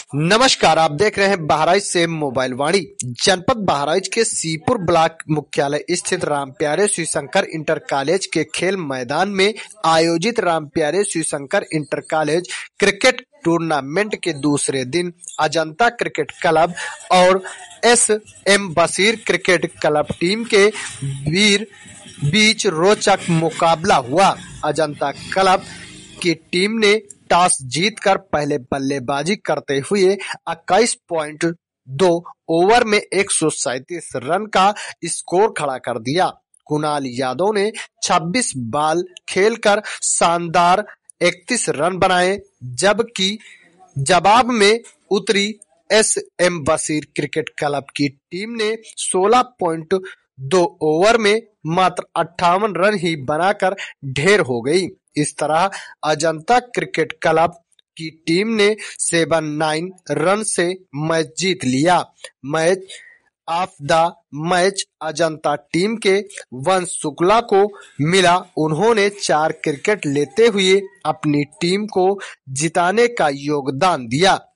नमस्कार, आप देख रहे हैं बहराइच से मोबाइल वाणी। जनपद बहराइच के सीपुर ब्लॉक मुख्यालय स्थित रामप्यारे शिवशंकर इंटर कॉलेज के खेल मैदान में आयोजित Rampyare Shivshankar inter college cricket tournament के दूसरे दिन अजंता क्रिकेट क्लब और S M. Bashir cricket club team के बीच रोचक मुकाबला हुआ। अजंता क्लब की टीम ने टॉस जीतकर पहले बल्लेबाजी करते हुए 21.2 ओवर में 137 रन का स्कोर खड़ा कर दिया। कुणाल यादव ने 26 बॉल खेलकर शानदार 31 रन बनाए, जबकि जवाब में उतरी एस.एम. बशीर क्रिकेट क्लब की टीम ने 16.2 ओवर में मात्र 58 रन ही बनाकर ढेर हो गई। इस तरह अजंता क्रिकेट क्लब की टीम ने 79 रन से मैच जीत लिया। Match of the match Ajanta team के वंश शुक्ला को मिला। उन्होंने 4 विकेट लेते हुए अपनी टीम को जिताने का योगदान दिया।